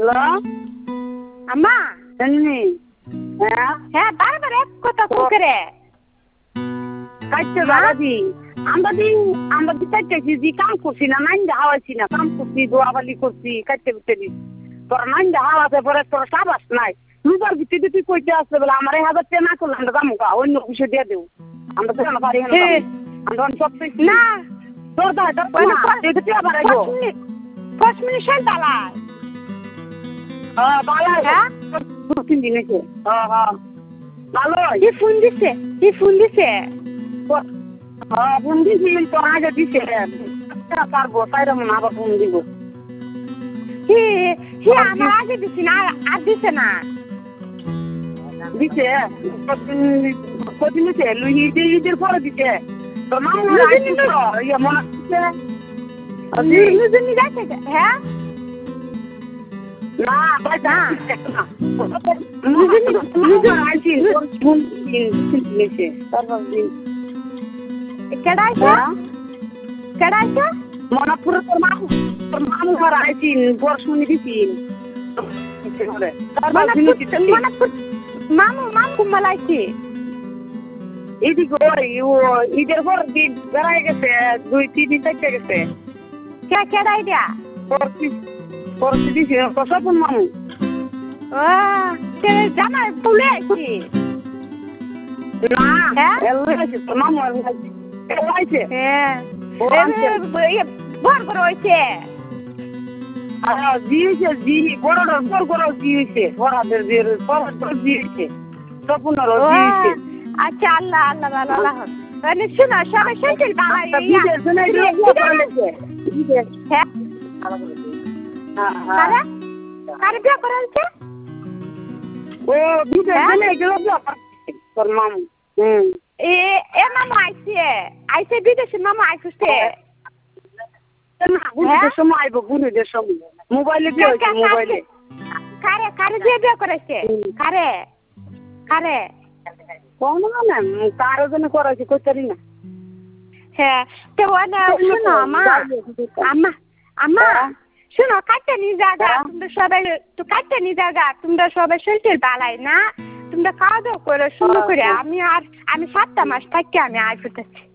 hello আম্মা জানি হ্যাঁ হ্যাঁ বারবার এক কথা করে কাটতে দাদি আমরা দি কাটতেছি দি কাম করছি না নাইন হাওয়াইছি না কাম করছি দোয়াবালি করছি কাটতে বুঝতে দি তোর নাইন হাওয়াতে পরে তোর সাবাস নাই রুবার ভিত্তিতে তুই কইতে আসতে বলে আমার 1000 টাকা না করলে আমরা দাম কা অন্য কিছু দিয়ে দেব আমরা তো না পারি না আমরা সব না তোর দা দেখতে আবার আইবো 5 মিনিট শান্তালা বালা হ্যাঁ 2-3 দিন হইছে ভালো কি ফোন দিছে ফোন দিছি তো আগে দিছে পারবো তাইরা মনে আবার ফোন দিব হে আমার আগে দিছি না আর দিছে না দিছে কদিন দিছে লুই ঈদের পরে দিছে তো মামু ইয়ে মনে দিছে নুজুনি যাচ্ছে হ্যাঁ না ভাই না কেডাইছে মনাপুরে তোর মামু ঘর আইছিন বর শুনি দিছিন মামু মালাইছি এদিকে ঈদের পর দিন বেড়াই গেছে 2-3 দিন থেকে গেছে কেডাই দিয়া পরশু দিছি কসপন মামু জামাই ফুলে আইছি না এলাইছে তোর মামু এলাইছে হ্যাঁ বড় বড় হয়েছে দিয়েছে বড় বড় দিয়েছে বড়দের দিয়েছে স্বপ্নর দিয়েছে আচ্ছা আল্লাহ আল্লাহ আল্লাহ মানে শোনো সবাই সেটেল বাবা কারে বিয়ে করা হয়েছে ও বিদেশে গেল তোর মামু এ মামু আইছে বিদেশে মামু আইছে বুড়িদের সময় আইব বুড়িদের সময় মোবাইলে বিয়ে হয়েছে মোবাইলে কারে দিয়ে বিয়ে করেছে কারে কোন না কারো জন্য করাইছে কইতারি না হ্যাঁ তো শোনো আম্মা শোনো কাটতে নিয়ে যাগা তোমরা সবাই শরীর বালাই না তোমরা খাওয়া দাওয়া করে সুন্দর করে আমি 7টা মাস থাকি আমি আই ফুটেছি